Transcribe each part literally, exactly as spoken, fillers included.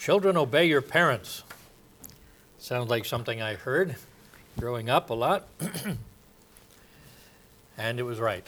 Children, obey your parents. Sounds like something I heard growing up a lot. And it was right.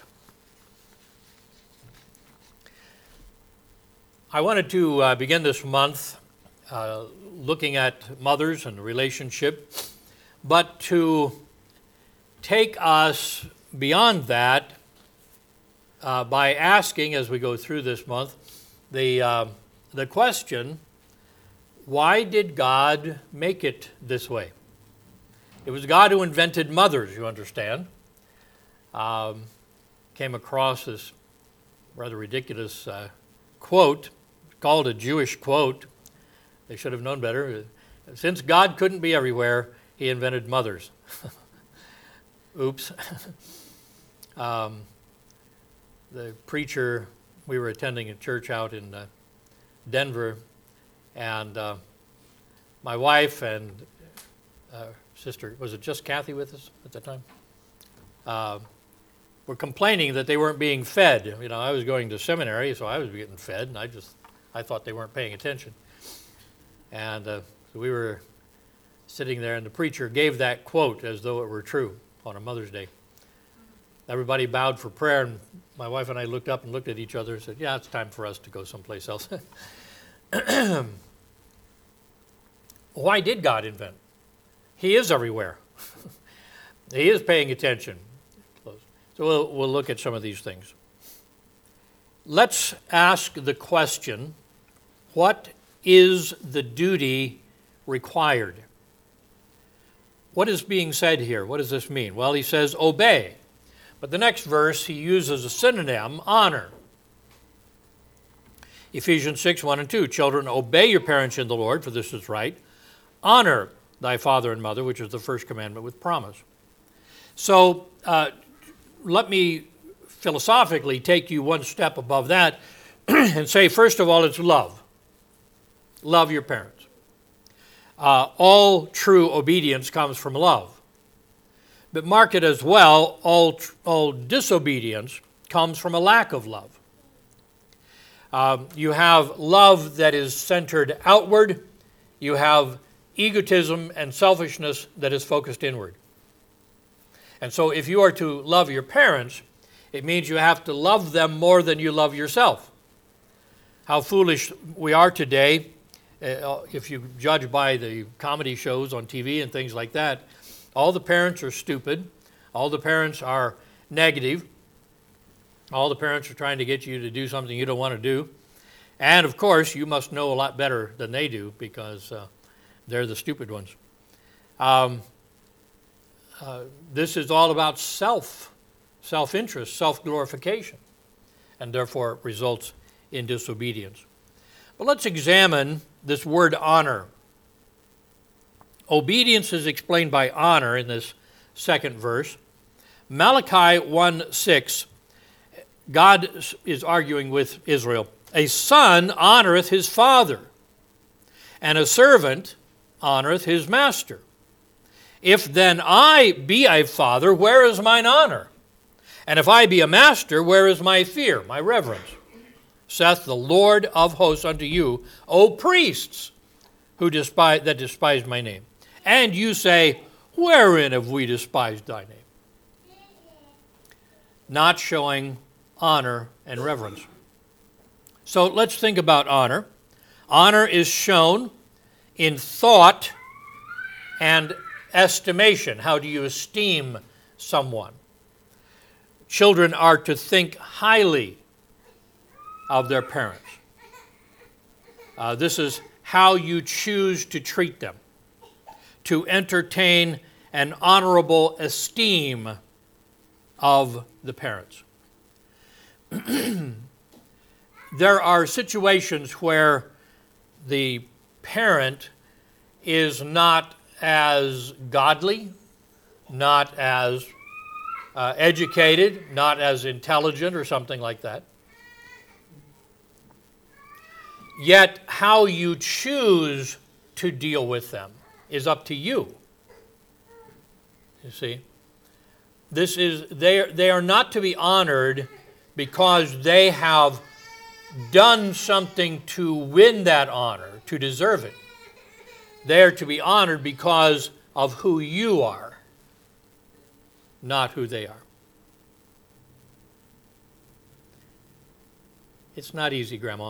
I wanted to uh, begin this month uh, looking at mothers and relationship, but to take us beyond that uh, by asking, as we go through this month, the, uh, the question, why did God make it this way? It was God who invented mothers, you understand. Um, came across this rather ridiculous uh, quote, called a Jewish quote. They should have known better. Since God couldn't be everywhere, he invented mothers. Oops. um, the preacher, we were attending a church out in uh, Denver, and uh, my wife and uh, sister, was it just Kathy with us at the time? Uh, were complaining that they weren't being fed. You know, I was going to seminary, so I was getting fed, and I just, I thought they weren't paying attention. And uh, so we were sitting there, and the preacher gave that quote as though it were true on a Mother's Day. Everybody bowed for prayer, and my wife and I looked up and looked at each other and said, yeah, it's time for us to go someplace else. Why did God invent? He is everywhere. He is paying attention. So we'll, we'll look at some of these things. Let's ask the question, what is the duty required? What is being said here? What does this mean? Well, he says obey. But the next verse, he uses a synonym, honor. Ephesians six, one and two, children, obey your parents in the Lord, for this is right. Honor thy father and mother, which is the first commandment with promise. So uh, let me philosophically take you one step above that and say, first of all, it's love. Love your parents. Uh, all true obedience comes from love. But mark it as well, all, all disobedience comes from a lack of love. Um, you have love that is centered outward. You have egotism and selfishness that is focused inward. And so if you are to love your parents, it means you have to love them more than you love yourself. How foolish we are today, uh, if you judge by the comedy shows on T V and things like that. All the parents are stupid. All the parents are negative. All the parents are trying to get you to do something you don't want to do. And of course, you must know a lot better than they do because uh, they're the stupid ones. Um, uh, this is all about self, self-interest, self-glorification, and therefore results in disobedience. But let's examine this word honor. Obedience is explained by honor in this second verse. Malachi one six, God is arguing with Israel. A son honoreth his father, and a servant honoreth his master. If then I be a father, where is mine honor? And if I be a master, where is my fear, my reverence? Saith the Lord of hosts unto you, O priests, who despise that despise my name. And you say, wherein have we despised thy name? Not showing honor and reverence. So let's think about honor. Honor is shown in thought and estimation. How do you esteem someone? Children are to think highly of their parents. Uh, this is how you choose to treat them, to entertain an honorable esteem of the parents. There are situations where the parent is not as godly, not as uh, educated, not as intelligent or something like that. Yet how you choose to deal with them is up to you. You see? This is they are, they are not to be honored because they have done something to win that honor, to deserve it. They're to be honored because of who you are, not who they are. It's not easy, Grandma.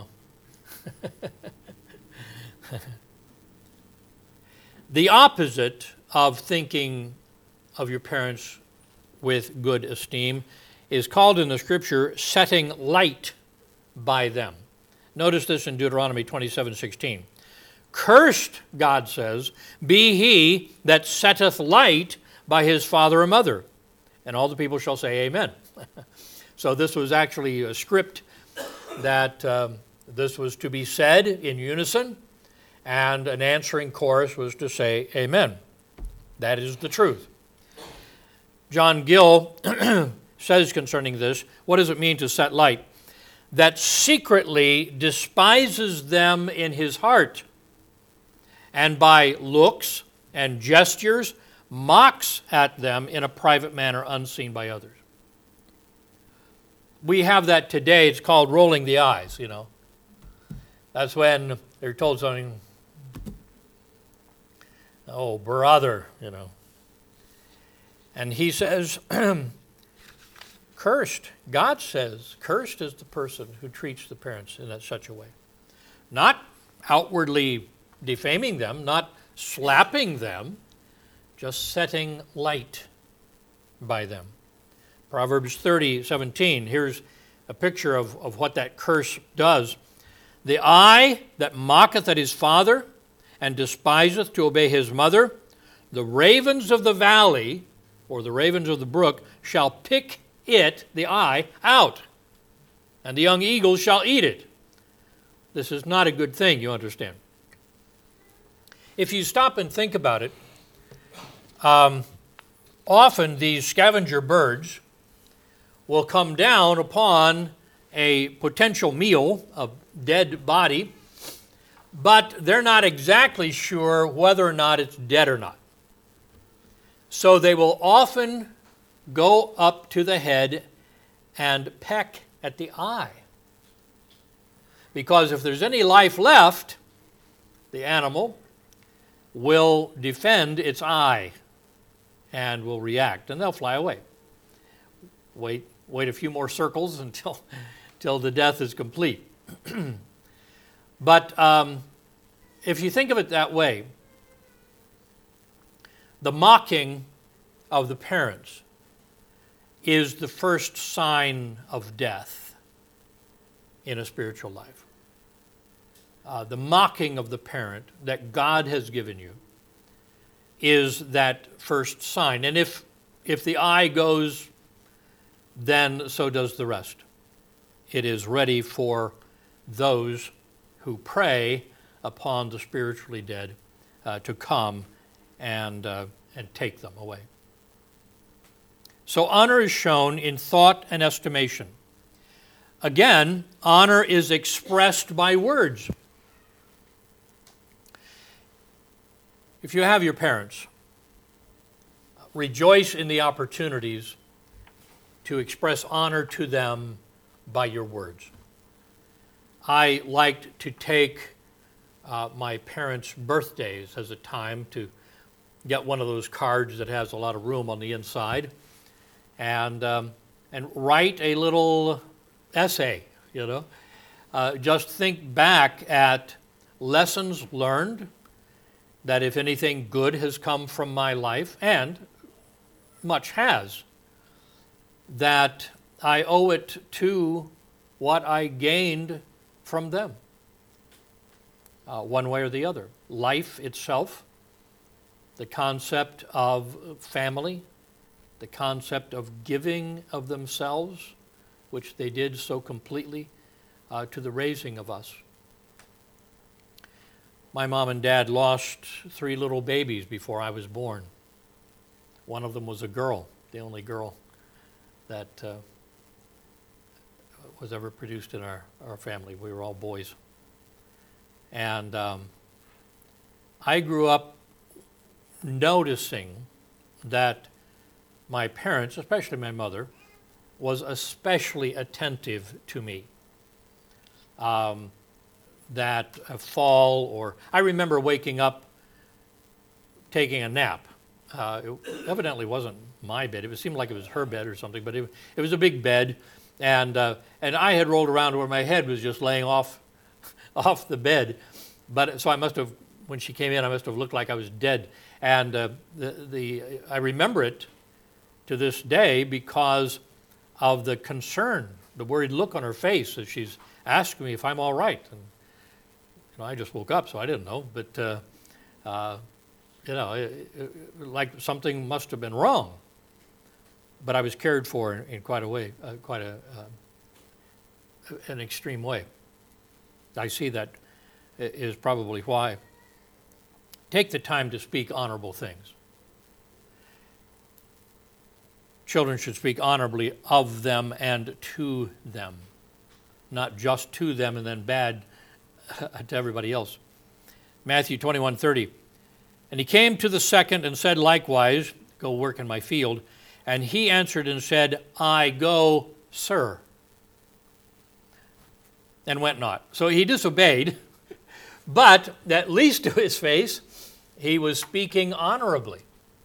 The opposite of thinking of your parents with good esteem is called in the Scripture setting light by them. Notice this in Deuteronomy twenty-seven sixteen. Cursed, God says, be he that setteth light by his father or mother. And all the people shall say amen. So this was actually a script that um, this was to be said in unison, and an answering chorus was to say amen. That is the truth. John Gill says concerning this, what does it mean to set light? That secretly despises them in his heart, and by looks and gestures mocks at them in a private manner unseen by others. We have that today. It's called rolling the eyes, you know. That's when they're told something, oh, brother, you know. And he says, cursed, God says, cursed is the person who treats the parents in that such a way. Not outwardly defaming them, not slapping them, just setting light by them. Proverbs thirty seventeen, here's a picture of, of what that curse does. The eye that mocketh at his father and despiseth to obey his mother, the ravens of the valley, or the ravens of the brook, shall pick it, the eye, out, and the young eagles shall eat it. This is not a good thing, you understand. If you stop and think about it, um, often these scavenger birds will come down upon a potential meal, a dead body, but they're not exactly sure whether or not it's dead or not. So they will often go up to the head and peck at the eye. Because if there's any life left, the animal will defend its eye and will react, and they'll fly away. Wait, wait a few more circles until, until the death is complete. But um, if you think of it that way, the mocking of the parents is the first sign of death in a spiritual life. Uh, the mocking of the parent that God has given you is that first sign. And if, if the eye goes, then so does the rest. It is ready for those who prey upon the spiritually dead uh, to come and, uh, and take them away. So honor is shown in thought and estimation. Again, honor is expressed by words. If you have your parents, rejoice in the opportunities to express honor to them by your words. I liked to take uh, my parents' birthdays as a time to get one of those cards that has a lot of room on the inside and, um, and write a little essay, you know. Uh, just think back at lessons learned, that if anything good has come from my life, and much has, that I owe it to what I gained from them, uh, one way or the other. Life itself, the concept of family, the concept of giving of themselves, which they did so completely, uh, to the raising of us. My mom and dad lost three little babies before I was born. One of them was a girl, the only girl that uh, was ever produced in our, our family. We were all boys. And um, I grew up noticing that my parents, especially my mother, was especially attentive to me. um, that a fall or... I remember waking up taking a nap. Uh, it evidently wasn't my bed. It seemed like it was her bed or something, but it, it was a big bed, and uh, and I had rolled around where my head was just laying off off the bed. But so I must have, when she came in, I must have looked like I was dead. And uh, the the I remember it to this day because of the concern, the worried look on her face as she's asking me if I'm all right. And you know, I just woke up, so I didn't know. But uh, uh, you know, it, it, like something must have been wrong. But I was cared for in, in quite a way, uh, quite a uh, an extreme way. I see that is probably why. Take the time to speak honorable things. Children should speak honorably of them and to them, not just to them and then bad to everybody else. Matthew twenty-one thirty. And he came to the second and said likewise, go work in my field. And he answered and said, I go, sir. And went not. So he disobeyed, but at least to his face, he was speaking honorably.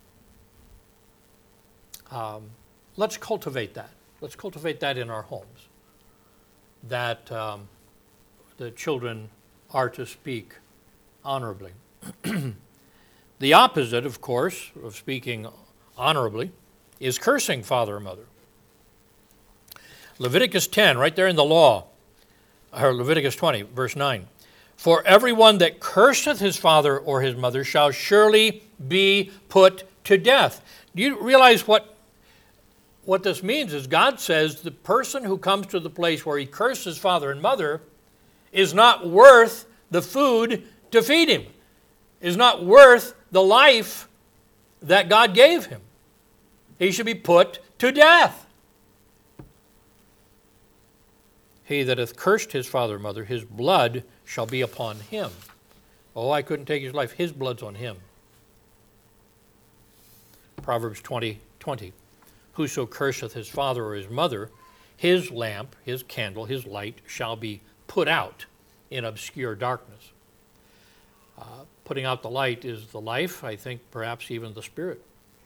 Um, let's cultivate that. Let's cultivate that in our homes, that um, the children are to speak honorably. The opposite, of course, of speaking honorably is cursing father or mother. Leviticus ten, right there in the law, or Leviticus twenty, verse nine. For everyone that curseth his father or his mother shall surely be put to death. Do you realize what, what this means is God says the person who comes to the place where he curses father and mother is not worth the food to feed him, is not worth the life that God gave him. He should be put to death. He that hath cursed his father or mother, his blood shall be upon him. Oh, I couldn't take his life. His blood's on him. Proverbs twenty twenty. Whoso curseth his father or his mother, his lamp, his candle, his light shall be put out in obscure darkness. Uh, putting out the light is the life, I think perhaps even the spirit.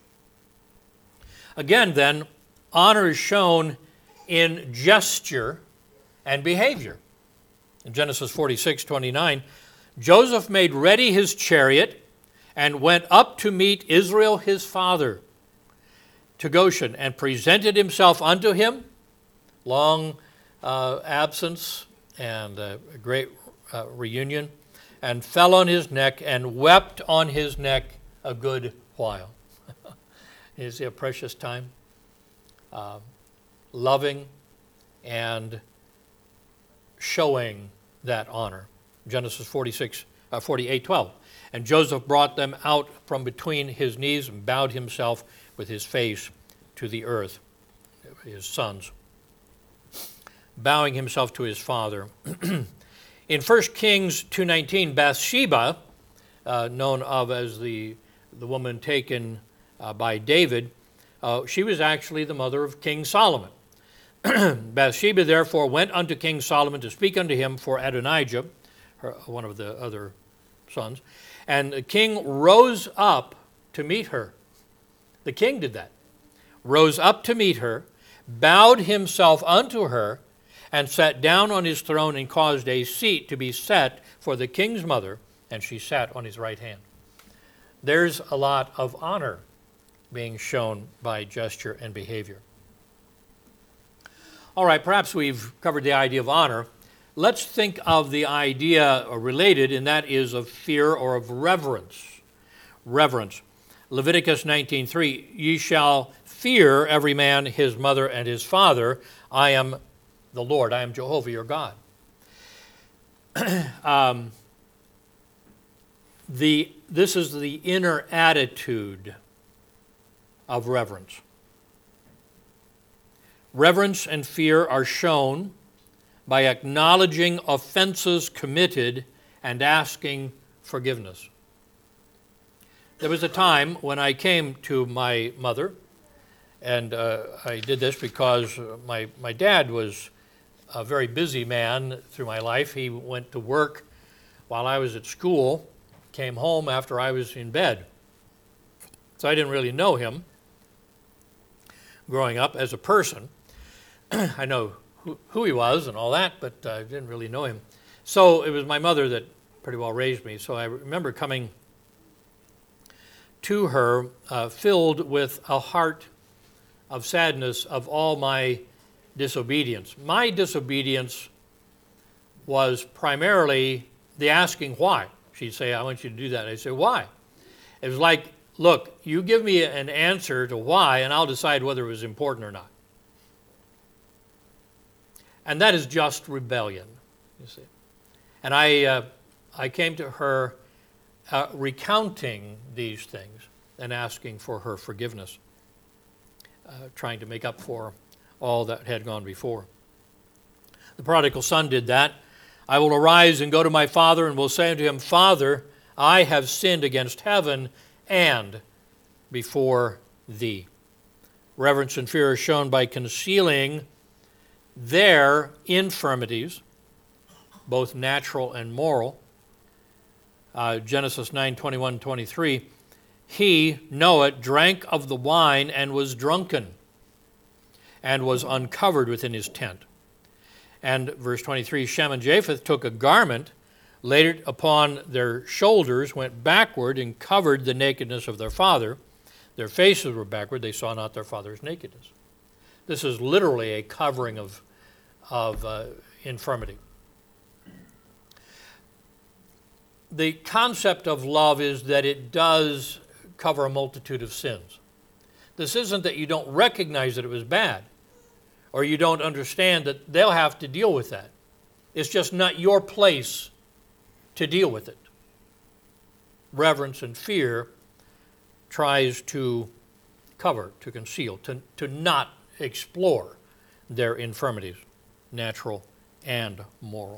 Again, then, honor is shown in gesture and behavior. In Genesis forty-six twenty-nine, Joseph made ready his chariot and went up to meet Israel his father to Goshen and presented himself unto him. Long uh, absence and a great uh, reunion, and fell on his neck and wept on his neck a good while. Is it a precious time? Uh, loving and showing that honor. Genesis forty-six, uh, forty-eight twelve. And Joseph brought them out from between his knees and bowed himself with his face to the earth, his sons, bowing himself to his father. In First Kings two nineteen, Bathsheba, uh, known of as the, the woman taken uh, by David, uh, she was actually the mother of King Solomon. Bathsheba therefore went unto King Solomon to speak unto him for Adonijah, her, one of the other sons, and the king rose up to meet her. The king did that. Rose up to meet her, bowed himself unto her, and sat down on his throne and caused a seat to be set for the king's mother, and she sat on his right hand. There's a lot of honor being shown by gesture and behavior. All right, perhaps we've covered the idea of honor. Let's think of the idea related, and that is of fear or of reverence. Reverence. Leviticus nineteen three, ye shall fear every man his mother and his father. I am the Lord, I am Jehovah your God. um, the, this is the inner attitude of reverence. Reverence and fear are shown by acknowledging offenses committed and asking forgiveness. There was a time when I came to my mother, and uh, I did this because my, my dad was a very busy man through my life. He went to work while I was at school, came home after I was in bed. So I didn't really know him growing up as a person. I know who, who he was and all that, but I uh, didn't really know him. So it was my mother that pretty well raised me. So I remember coming to her uh, filled with a heart of sadness of all my disobedience. My disobedience was primarily the asking why. She'd say, I want you to do that. I'd say, why? It was like, look, you give me an answer to why, and I'll decide whether it was important or not. And that is just rebellion, you see. And I, uh, I came to her uh, recounting these things and asking for her forgiveness, uh, trying to make up for all that had gone before. The prodigal son did that. I will arise and go to my father and will say unto him, Father, I have sinned against heaven and before thee. Reverence and fear are shown by concealing their infirmities, both natural and moral. Uh, Genesis nine, twenty-one, twenty-three, he, Noah, drank of the wine and was drunken and was uncovered within his tent. And verse twenty-three, Shem and Japheth took a garment, laid it upon their shoulders, went backward and covered the nakedness of their father. Their faces were backward, they saw not their father's nakedness. This is literally a covering of, of uh, infirmity. The concept of love is that it does cover a multitude of sins. This isn't that you don't recognize that it was bad, or you don't understand that they'll have to deal with that. It's just not your place to deal with it. Reverence and fear tries to cover, to conceal, to, to not explore their infirmities, natural and moral.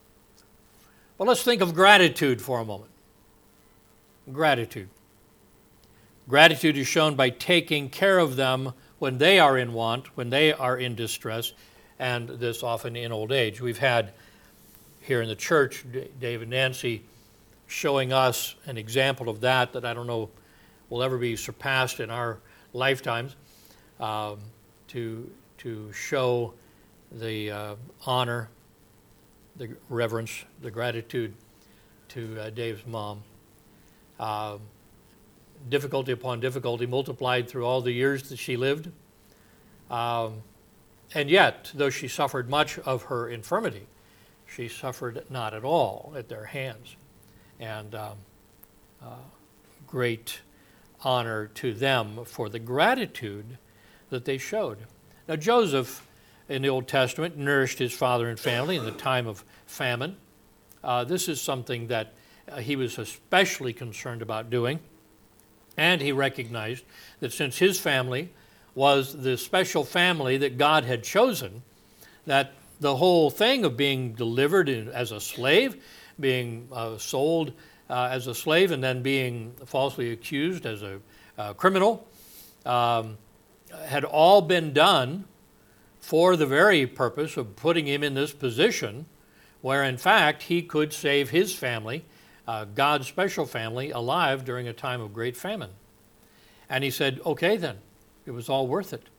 Well, let's think of gratitude for a moment. Gratitude. Gratitude is shown by taking care of them when they are in want, when they are in distress, and this often in old age. We've had here in the church, Dave and Nancy showing us an example of that that I don't know will ever be surpassed in our lifetimes, um, to, to show the uh, honor, the reverence, the gratitude to uh, Dave's mom. Uh, difficulty upon difficulty multiplied through all the years that she lived. Um, and yet, though she suffered much of her infirmity, she suffered not at all at their hands. And um, uh, great honor to them for the gratitude that they showed. Now, Joseph in the Old Testament nourished his father and family in the time of famine. Uh, this is something that uh, he was especially concerned about doing. And he recognized that since his family was the special family that God had chosen, that the whole thing of being delivered in, as a slave, being uh, sold uh, as a slave, and then being falsely accused as a uh, criminal, um, had all been done for the very purpose of putting him in this position where, in fact, he could save his family, uh, God's special family, alive during a time of great famine. And he said, okay then, it was all worth it.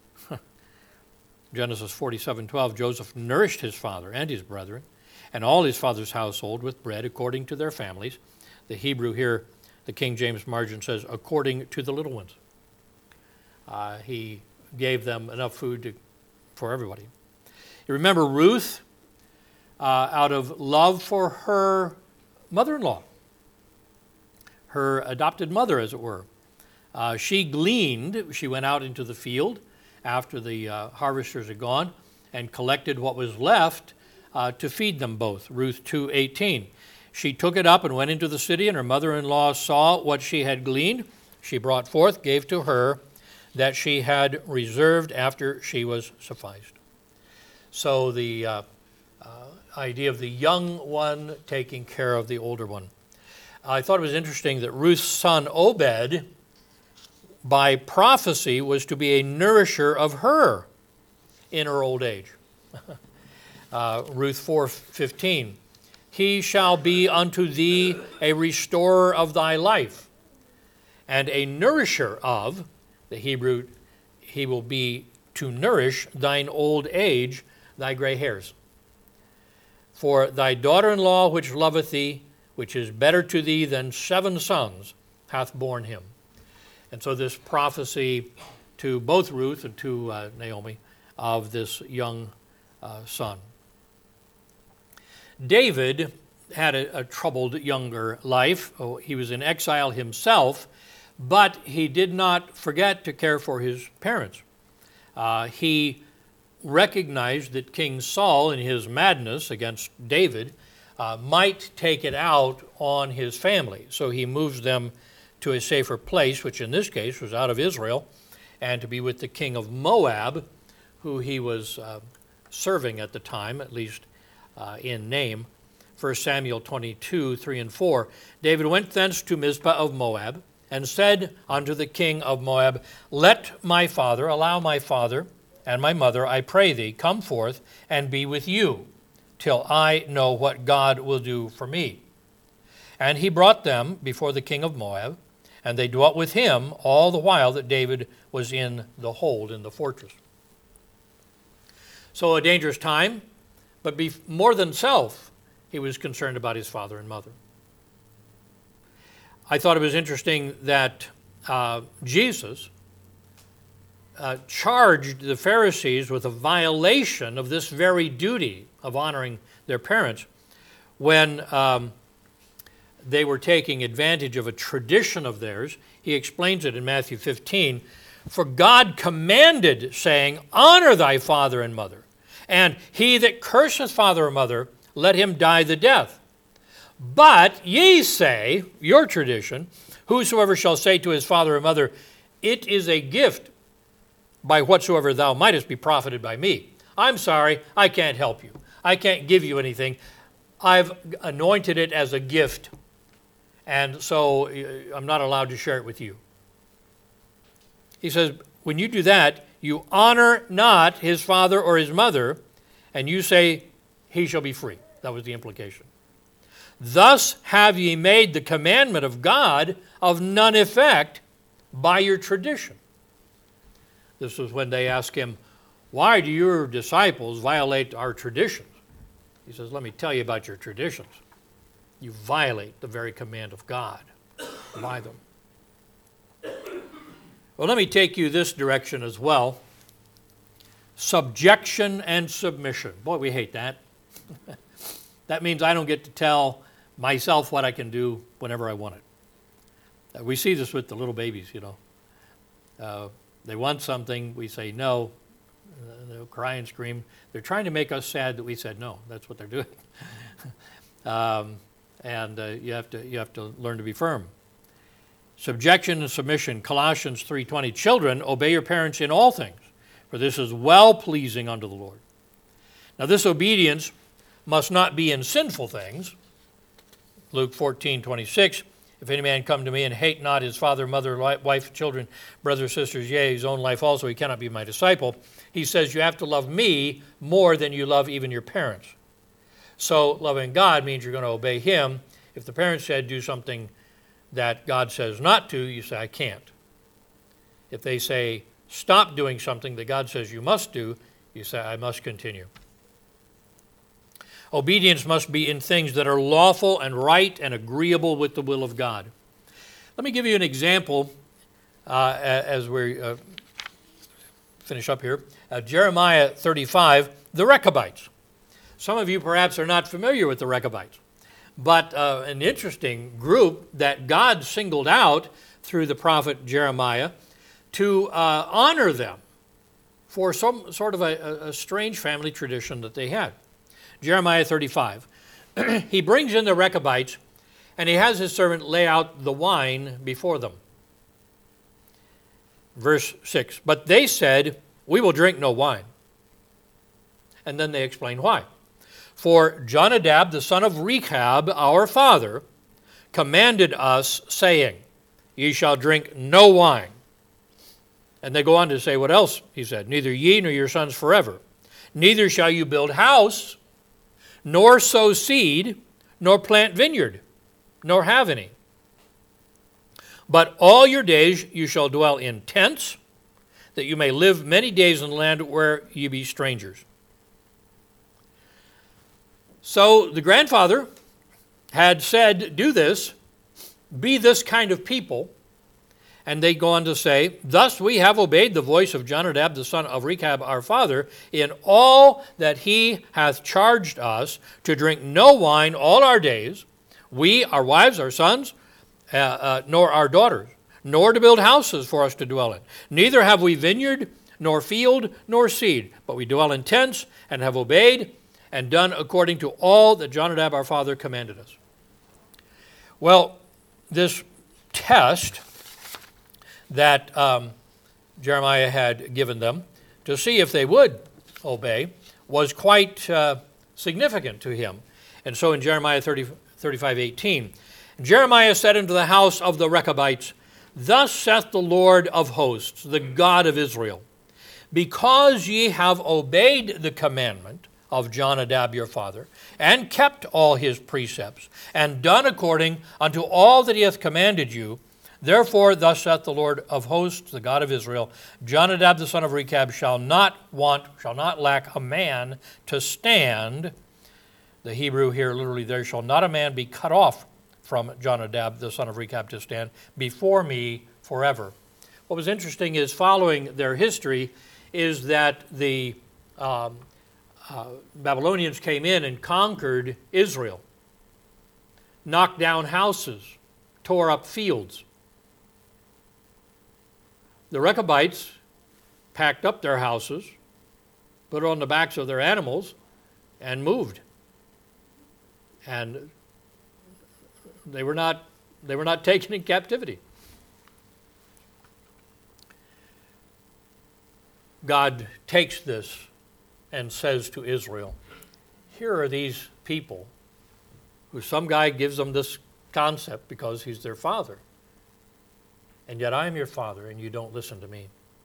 Genesis forty-seven twelve, Joseph nourished his father and his brethren and all his father's household with bread according to their families. The Hebrew here, the King James margin says, according to the little ones. Uh, he gave them enough food to, for everybody. You remember Ruth, uh, out of love for her mother-in-law, her adopted mother, as it were. Uh, she gleaned, she went out into the field after the uh, harvesters had gone and collected what was left uh, to feed them both, Ruth two eighteen. She took it up and went into the city, and her mother-in-law saw what she had gleaned. She brought forth, gave to her that she had reserved after she was sufficed. So the uh, uh, idea of the young one taking care of the older one. I thought it was interesting that Ruth's son Obed, by prophecy, was to be a nourisher of her in her old age. uh, Ruth four fifteen. He shall be unto thee a restorer of thy life, and a nourisher of, the Hebrew, he will be to nourish thine old age, thy gray hairs. For thy daughter-in-law which loveth thee, which is better to thee than seven sons, hath borne him. And so this prophecy to both Ruth and to uh, Naomi of this young uh, son. David had a, a troubled younger life. Oh, he was in exile himself, but he did not forget to care for his parents. Uh, he recognized that King Saul, in his madness against David, uh, might take it out on his family. So he moves them to a safer place, which in this case was out of Israel, and to be with the king of Moab, who he was uh, serving at the time, at least uh, in name. First Samuel twenty-two, three and four. David went thence to Mizpah of Moab, and said unto the king of Moab, Let my father, allow my father and my mother, I pray thee, come forth and be with you, till I know what God will do for me. And he brought them before the king of Moab, and they dwelt with him all the while that David was in the hold, in the fortress. So a dangerous time, but be, more than self, he was concerned about his father and mother. I thought it was interesting that uh, Jesus uh, charged the Pharisees with a violation of this very duty of honoring their parents when um, they were taking advantage of a tradition of theirs. He explains it in Matthew fifteen. For God commanded, saying, Honor thy father and mother, and he that curseth father or mother, let him die the death. But ye say, your tradition, whosoever shall say to his father or mother, It is a gift, by whatsoever thou mightest be profited by me. I'm sorry, I can't help you. I can't give you anything. I've anointed it as a gift, and so I'm not allowed to share it with you. He says, when you do that, you honor not his father or his mother, and you say, he shall be free. That was the implication. Thus have ye made the commandment of God of none effect by your tradition. This was when they asked him, why do your disciples violate our traditions? He says, let me tell you about your traditions. You violate the very command of God by them. Well, let me take you this direction as well. Subjection and submission. Boy, we hate that. That means I don't get to tell myself what I can do whenever I want it. We see this with the little babies, you know. Uh, they want something, we say no. Uh, they'll cry and scream. They're trying to make us sad that we said no. That's what they're doing. um, and uh, you have to you have to learn to be firm. Subjection and submission. Colossians three twenty. Children, obey your parents in all things, for this is well-pleasing unto the Lord. Now this obedience must not be in sinful things. Luke fourteen twenty-six. If any man come to me and hate not his father, mother, wife, children, brothers, sisters, yea, his own life also, he cannot be my disciple. He says you have to love me more than you love even your parents. So loving God means you're going to obey him. If the parents said do something that God says not to, you say, I can't. If they say stop doing something that God says you must do, you say, I must continue. Obedience must be in things that are lawful and right and agreeable with the will of God. Let me give you an example uh, as we uh, finish up here. Uh, Jeremiah thirty-five, the Rechabites. Some of you perhaps are not familiar with the Rechabites, but uh, an interesting group that God singled out through the prophet Jeremiah to uh, honor them for some sort of a, a strange family tradition that they had. Jeremiah thirty-five. He brings in the Rechabites, and he has his servant lay out the wine before them. Verse six. But they said, we will drink no wine. And then they explain why. For Jonadab, the son of Rechab, our father, commanded us, saying, ye shall drink no wine. And they go on to say, what else? He said, neither ye nor your sons forever. Neither shall you build house, nor sow seed, nor plant vineyard, nor have any. But all your days you shall dwell in tents, that you may live many days in the land where ye be strangers. So the grandfather had said, do this, be this kind of people. And they go on to say, thus we have obeyed the voice of Jonadab, the son of Rechab, our father, in all that he hath charged us, to drink no wine all our days, we, our wives, our sons, uh, uh, nor our daughters, nor to build houses for us to dwell in. Neither have we vineyard, nor field, nor seed, but we dwell in tents, and have obeyed, and done according to all that Jonadab, our father, commanded us. Well, this test that um, Jeremiah had given them to see if they would obey was quite uh, significant to him. And so in Jeremiah thirty, thirty-five eighteen, Jeremiah said unto the house of the Rechabites, thus saith the Lord of hosts, the God of Israel, because ye have obeyed the commandment of Jonadab your father, and kept all his precepts, and done according unto all that he hath commanded you, therefore thus saith the Lord of hosts, the God of Israel, Jonadab the son of Rechab shall not want, shall not lack a man to stand. The Hebrew here literally, there shall not a man be cut off from Jonadab the son of Rechab to stand before me forever. What was interesting is, following their history, is that the um, uh, Babylonians came in and conquered Israel, knocked down houses, tore up fields. The Rechabites packed up their houses, put it on the backs of their animals, and moved. And they were not, they were not taken in captivity. God takes this and says to Israel, here are these people who some guy gives them this concept because he's their father. And yet I am your father, and you don't listen to me.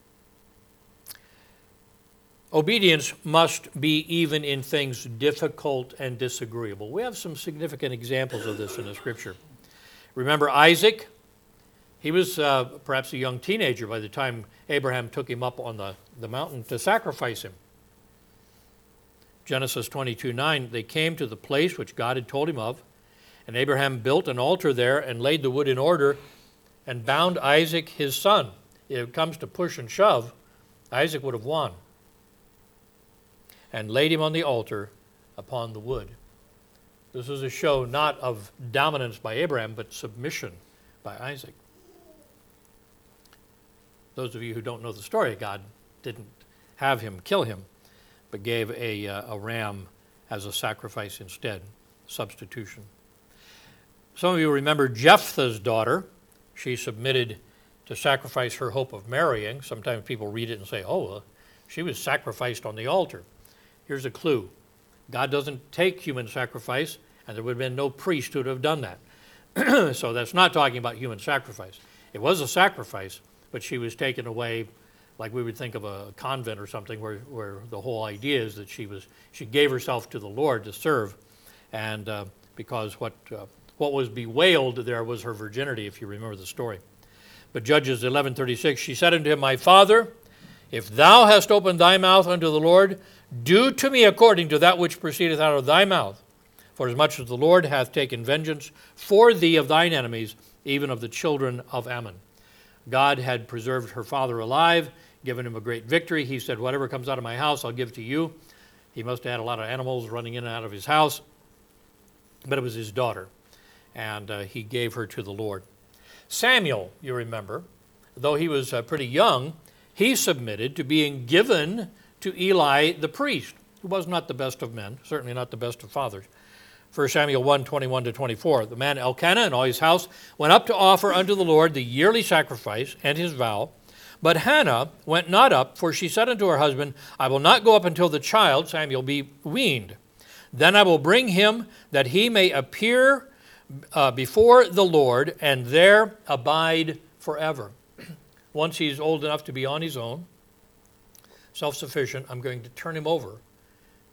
Obedience must be even in things difficult and disagreeable. We have some significant examples of this in the Scripture. Remember Isaac? He was uh, perhaps a young teenager by the time Abraham took him up on the, the mountain to sacrifice him. Genesis twenty-two nine, they came to the place which God had told him of, and Abraham built an altar there and laid the wood in order and bound Isaac his son. If it comes to push and shove, Isaac would have won. And laid him on the altar upon the wood. This is a show not of dominance by Abraham, but submission by Isaac. Those of you who don't know the story, God didn't have him kill him, but gave a, uh, a ram as a sacrifice instead, substitution. Some of you remember Jephthah's daughter. She submitted to sacrifice her hope of marrying. Sometimes people read it and say, oh, well, she was sacrificed on the altar. Here's a clue. God doesn't take human sacrifice, and there would have been no priest who would have done that. So that's not talking about human sacrifice. It was a sacrifice, but she was taken away like we would think of a convent or something where, where the whole idea is that she was she gave herself to the Lord to serve, and uh, because what uh, what was bewailed there was her virginity, if you remember the story. But Judges eleven thirty-six, she said unto him, my father, if thou hast opened thy mouth unto the Lord, do to me according to that which proceedeth out of thy mouth. For as much as the Lord hath taken vengeance for thee of thine enemies, even of the children of Ammon. God had preserved her father alive, given him a great victory. He said, whatever comes out of my house, I'll give to you. He must have had a lot of animals running in and out of his house, but it was his daughter, and uh, he gave her to the Lord. Samuel, you remember, though he was uh, pretty young, he submitted to being given to Eli the priest, who was not the best of men, certainly not the best of fathers. First Samuel one, twenty-one to twenty-four, the man Elkanah and all his house went up to offer unto the Lord the yearly sacrifice and his vow. But Hannah went not up, for she said unto her husband, I will not go up until the child, Samuel, be weaned. Then I will bring him that he may appear uh, before the Lord, and there abide forever. Once he's old enough to be on his own, self-sufficient, I'm going to turn him over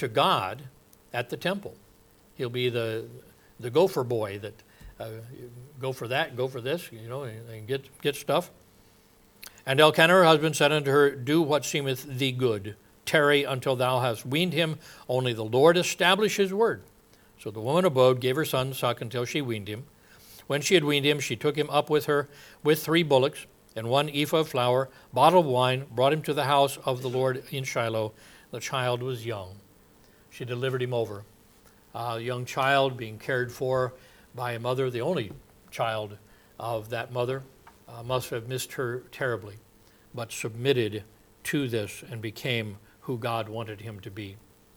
to God at the temple. He'll be the the gopher boy that uh, go for that, go for this, you know, and, and get get stuff. And Elkanah her husband said unto her, do what seemeth thee good. Tarry until thou hast weaned him. Only the Lord establish his word. So the woman abode, gave her son suck until she weaned him. When she had weaned him, she took him up with her with three bullocks and one ephah of flour, bottle of wine, brought him to the house of the Lord in Shiloh. The child was young. She delivered him over. A young child being cared for by a mother, the only child of that mother, uh, must have missed her terribly, but submitted to this and became who God wanted him to be.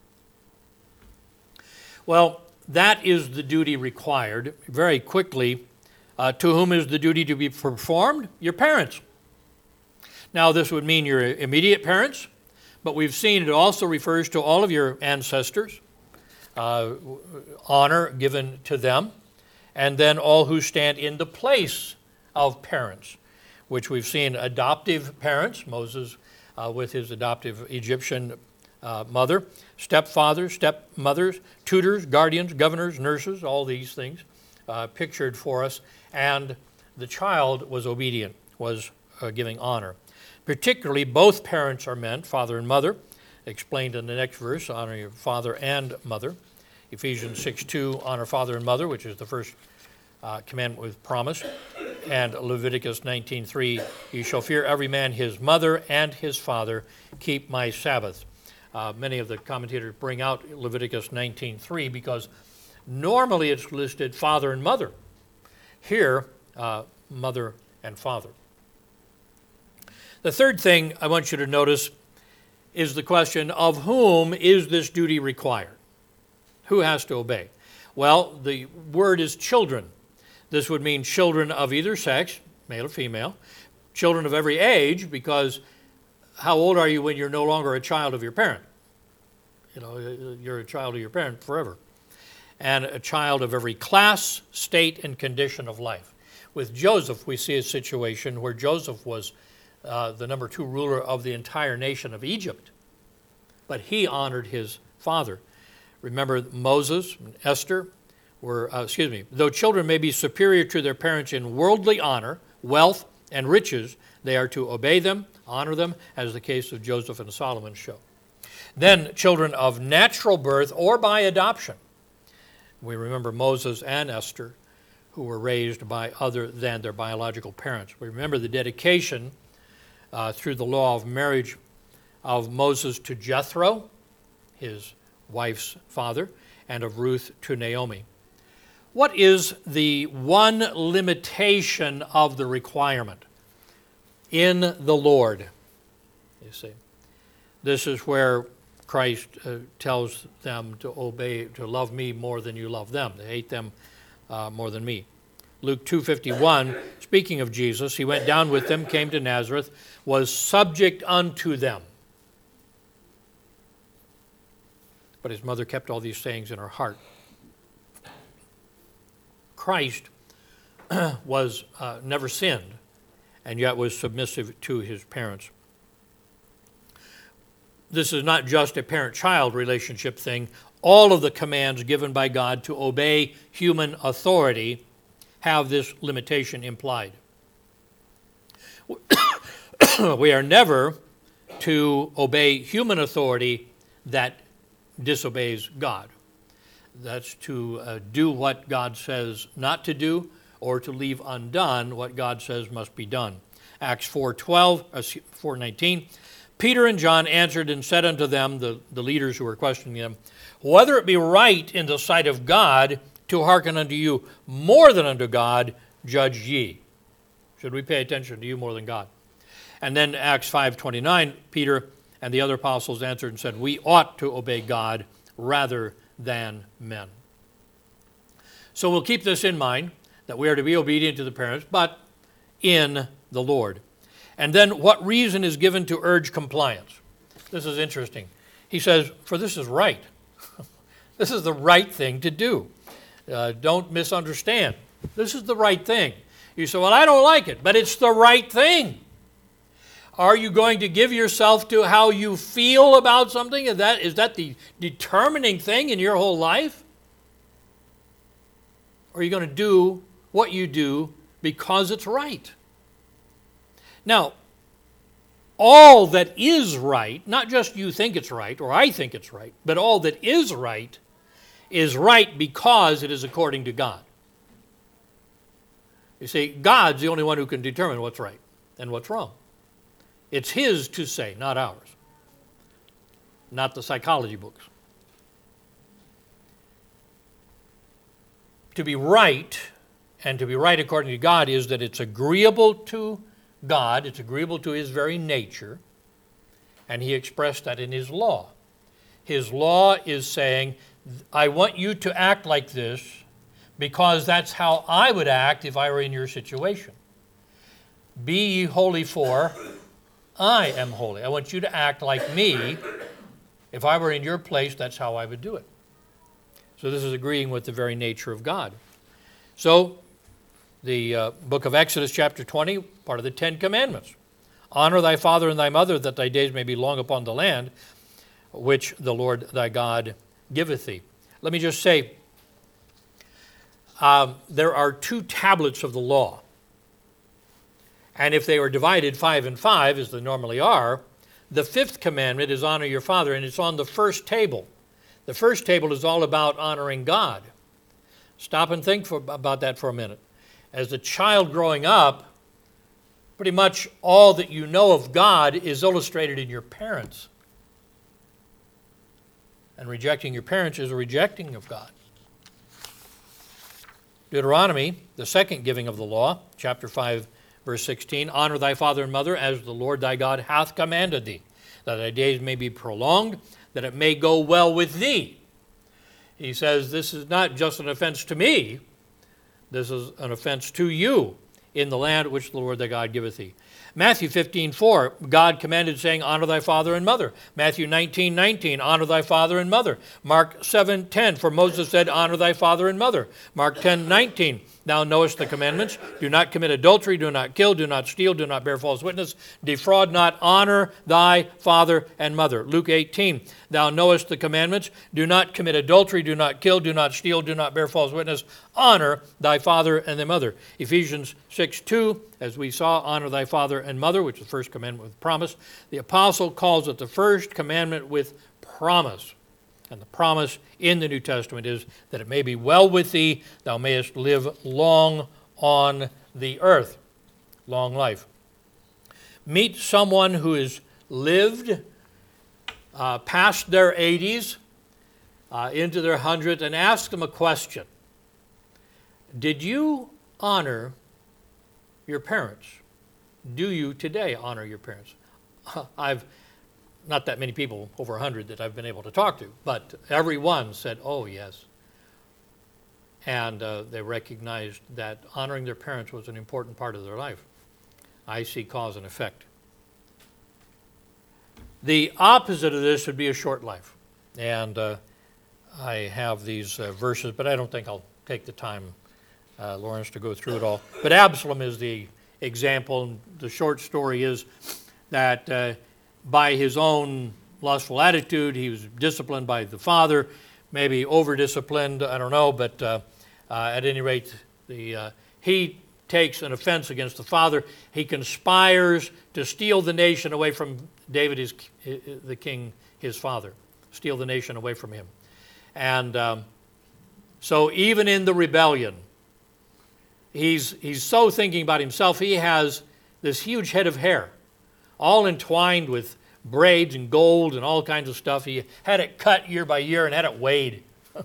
Well, that is the duty required. Very quickly, uh, to whom is the duty to be performed? Your parents. Now, this would mean your immediate parents, but we've seen it also refers to all of your ancestors, uh, honor given to them, and then all who stand in the place of parents, which we've seen adoptive parents, Moses uh, with his adoptive Egyptian uh, mother, stepfathers, stepmothers, tutors, guardians, governors, nurses, all these things uh, pictured for us, and the child was obedient, was uh, giving honor. Particularly, both parents are meant, father and mother, explained in the next verse, honor your father and mother. Ephesians six two, honor father and mother, which is the first uh, commandment with promise. And Leviticus nineteen three, you shall fear every man his mother and his father, keep my Sabbath. Uh, many of the commentators bring out Leviticus nineteen three because normally it's listed father and mother. Here, uh, mother and father. The third thing I want you to notice is the question of whom is this duty required? Who has to obey? Well, the word is children. This would mean children of either sex, male or female, children of every age, because how old are you when you're no longer a child of your parent? You know, you're a child of your parent forever. And a child of every class, state, and condition of life. With Joseph, we see a situation where Joseph was uh, the number two ruler of the entire nation of Egypt, but he honored his father. Remember, Moses and Esther were, uh, excuse me, though children may be superior to their parents in worldly honor, wealth, and riches, they are to obey them, honor them, as the case of Joseph and Solomon show. Then, children of natural birth or by adoption. We remember Moses and Esther, who were raised by other than their biological parents. We remember the dedication uh, through the law of marriage of Moses to Jethro, his wife's father, and of Ruth to Naomi. What is the one limitation of the requirement? In the Lord, you see. This is where Christ uh, tells them to obey, to love me more than you love them. They hate them uh, more than me. Luke two fifty-one, speaking of Jesus, he went down with them, came to Nazareth, was subject unto them. But his mother kept all these sayings in her heart. Christ was uh, never sinned, and yet was submissive to his parents. This is not just a parent-child relationship thing. All of the commands given by God to obey human authority have this limitation implied. We are never to obey human authority that disobeys God. That's to uh, do what God says not to do, or to leave undone what God says must be done. Acts four twelve, uh, four nineteen, Peter and John answered and said unto them, the, the leaders who were questioning them, whether it be right in the sight of God to hearken unto you more than unto God, judge ye. Should we pay attention to you more than God? And then Acts five twenty-nine, Peter and the other apostles answered and said, we ought to obey God rather than men. So we'll keep this in mind, that we are to be obedient to the parents, but in the Lord. And then what reason is given to urge compliance? This is interesting. He says, for this is right. This is the right thing to do. Uh, don't misunderstand. This is the right thing. You say, well, I don't like it, but it's the right thing. Are you going to give yourself to how you feel about something? Is that, is that the determining thing in your whole life? Or are you going to do what you do because it's right? Now, all that is right, not just you think it's right or I think it's right, but all that is right is right because it is according to God. You see, God's the only one who can determine what's right and what's wrong. It's His to say, not ours, not the psychology books. To be right, and to be right according to God, is that it's agreeable to God, it's agreeable to His very nature, and He expressed that in His law. His law is saying, I want you to act like this because that's how I would act if I were in your situation. Be ye holy, for I am holy. I want you to act like me. If I were in your place, that's how I would do it. So this is agreeing with the very nature of God. So the uh, book of Exodus chapter twenty, part of the Ten Commandments. Honor thy father and thy mother, that thy days may be long upon the land, which the Lord thy God giveth thee. Let me just say, um, there are two tablets of the law. And if they were divided five and five, as they normally are, the fifth commandment is honor your father, and it's on the first table. The first table is all about honoring God. Stop and think for, about that for a minute. As a child growing up, pretty much all that you know of God is illustrated in your parents. And rejecting your parents is a rejecting of God. Deuteronomy, the second giving of the law, chapter five, verse sixteen, honor thy father and mother as the Lord thy God hath commanded thee, that thy days may be prolonged, that it may go well with thee. He says this is not just an offense to me, this is an offense to you in the land which the Lord thy God giveth thee. Matthew fifteen four, God commanded, saying, honor thy father and mother. Matthew nineteen nineteen, honor thy father and mother. Mark seven ten, for Moses said, honor thy father and mother. Mark ten nineteen, thou knowest the commandments. Do not commit adultery, do not kill, do not steal, do not bear false witness, defraud not, honor thy father and mother. Luke eighteen, thou knowest the commandments. Do not commit adultery, do not kill, do not steal, do not bear false witness, honor thy father and thy mother. Ephesians six two, as we saw, honor thy father and mother, which is the first commandment with promise. The apostle calls it the first commandment with promise. And the promise in the New Testament is that it may be well with thee, thou mayest live long on the earth. Long life. Meet someone who has lived uh, past their eighties, uh, into their hundreds, and ask them a question. Did you honor your parents? Do you today honor your parents? I've not that many people, over a hundred, that I've been able to talk to, but everyone said, oh, yes. And uh, they recognized that honoring their parents was an important part of their life. I see cause and effect. The opposite of this would be a short life. And uh, I have these uh, verses, but I don't think I'll take the time, uh, Lawrence, to go through it all. But Absalom is the example. And the short story is that uh, by his own lustful attitude, he was disciplined by the father, maybe over-disciplined, I don't know, but uh, uh, at any rate, the uh, he takes an offense against the father. He conspires to steal the nation away from David, his, the king, his father, steal the nation away from him. And um, so even in the rebellion, he's, he's so thinking about himself, he has this huge head of hair, all entwined with braids and gold and all kinds of stuff. He had it cut year by year and had it weighed.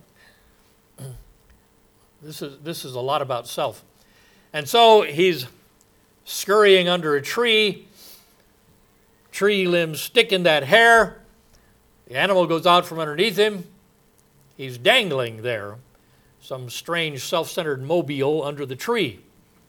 This is, this is a lot about self. And so he's scurrying under a tree, tree limbs stick in that hair, the animal goes out from underneath him, he's dangling there, some strange self-centered mobile under the tree.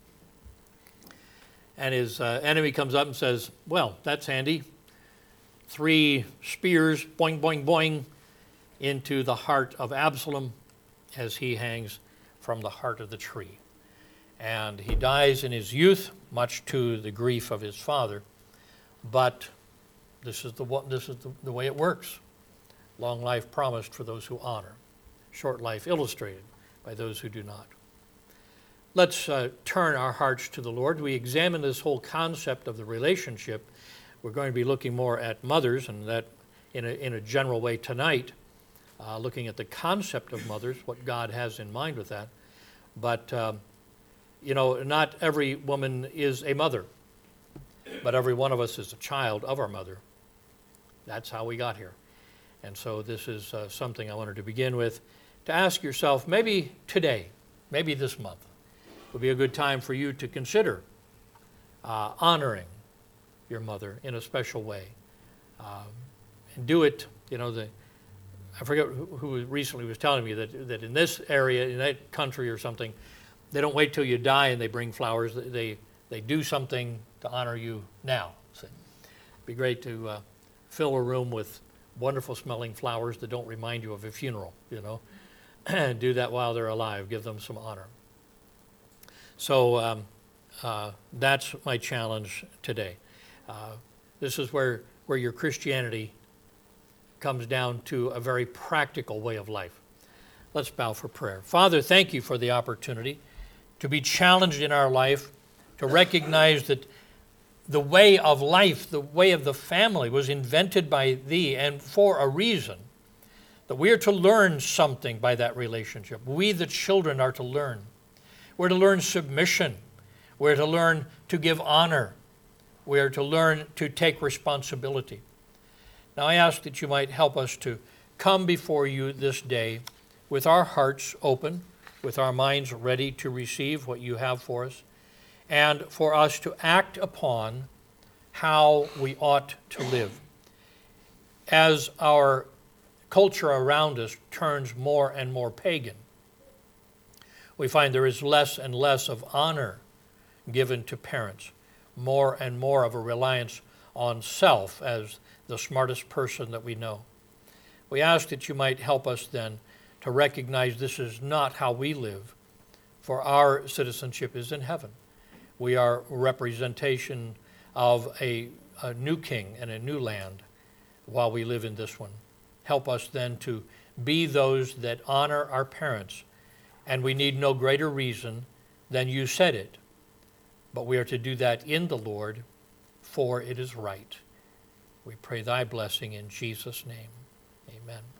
And his uh, enemy comes up and says, well, that's handy. Three spears, boing, boing, boing, into the heart of Absalom as he hangs from the heart of the tree. And he dies in his youth, much to the grief of his father, but this is the one, this is the, the way it works. Long life promised for those who honor, short life illustrated by those who do not. Let's uh, turn our hearts to the Lord. We examine this whole concept of the relationship. We're going to be looking more at mothers, and that in a, in a general way tonight, uh, looking at the concept of mothers, what God has in mind with that. But, um, you know, not every woman is a mother, but every one of us is a child of our mother. That's how we got here. And so this is uh, something I wanted to begin with, to ask yourself, maybe today, maybe this month, would be a good time for you to consider uh, honoring your mother in a special way. Um, and do it, you know, the, I forget who, who recently was telling me that, that in this area, in that country or something, they don't wait till you die and they bring flowers. They, they do something to honor you now. So it'd be great to uh, fill a room with wonderful smelling flowers that don't remind you of a funeral, you know, and do that while they're alive. Give them some honor. So um, uh, that's my challenge today. Uh, this is where, where your Christianity comes down to a very practical way of life. Let's bow for prayer. Father, thank you for the opportunity to be challenged in our life, to recognize that the way of life, the way of the family was invented by thee and for a reason, that we are to learn something by that relationship. We, the children, are to learn. We're to learn submission. We're to learn to give honor. We are to learn to take responsibility. Now I ask that you might help us to come before you this day with our hearts open, with our minds ready to receive what you have for us, and for us to act upon how we ought to live. As our culture around us turns more and more pagan, we find there is less and less of honor given to parents, more and more of a reliance on self as the smartest person that we know. We ask that you might help us then to recognize this is not how we live, for our citizenship is in heaven. We are a representation of a, a new king and a new land while we live in this one. Help us then to be those that honor our parents, and we need no greater reason than you said it, but we are to do that in the Lord, for it is right. We pray thy blessing in Jesus' name. Amen.